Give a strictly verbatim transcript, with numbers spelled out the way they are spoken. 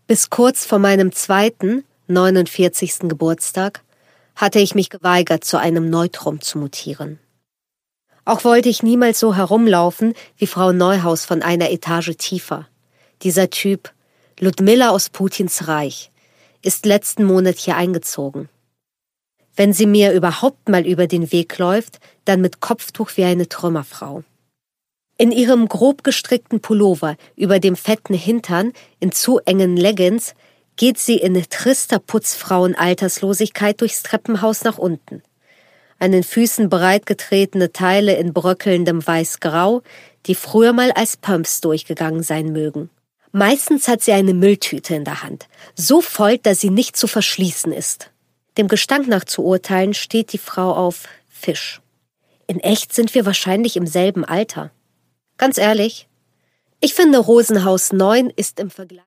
Bis kurz vor meinem zweiten, neunundvierzigsten Geburtstag hatte ich mich geweigert, zu einem Neutrum zu mutieren. Auch wollte ich niemals so herumlaufen wie Frau Neuhaus von einer Etage tiefer. Dieser Typ, Ludmilla aus Putins Reich, ist letzten Monat hier eingezogen. Wenn sie mir überhaupt mal über den Weg läuft, dann mit Kopftuch wie eine Trümmerfrau. In ihrem grob gestrickten Pullover über dem fetten Hintern in zu engen Leggings geht sie in trister Putzfrauen-Alterslosigkeit durchs Treppenhaus nach unten. An den Füßen breit getretene Teile in bröckelndem Weiß-Grau, die früher mal als Pumps durchgegangen sein mögen. Meistens hat sie eine Mülltüte in der Hand, so voll, dass sie nicht zu verschließen ist. Dem Gestank nach zu urteilen, steht die Frau auf Fisch. In echt sind wir wahrscheinlich im selben Alter. Ganz ehrlich, ich finde Rosenhaus neun ist im Vergleich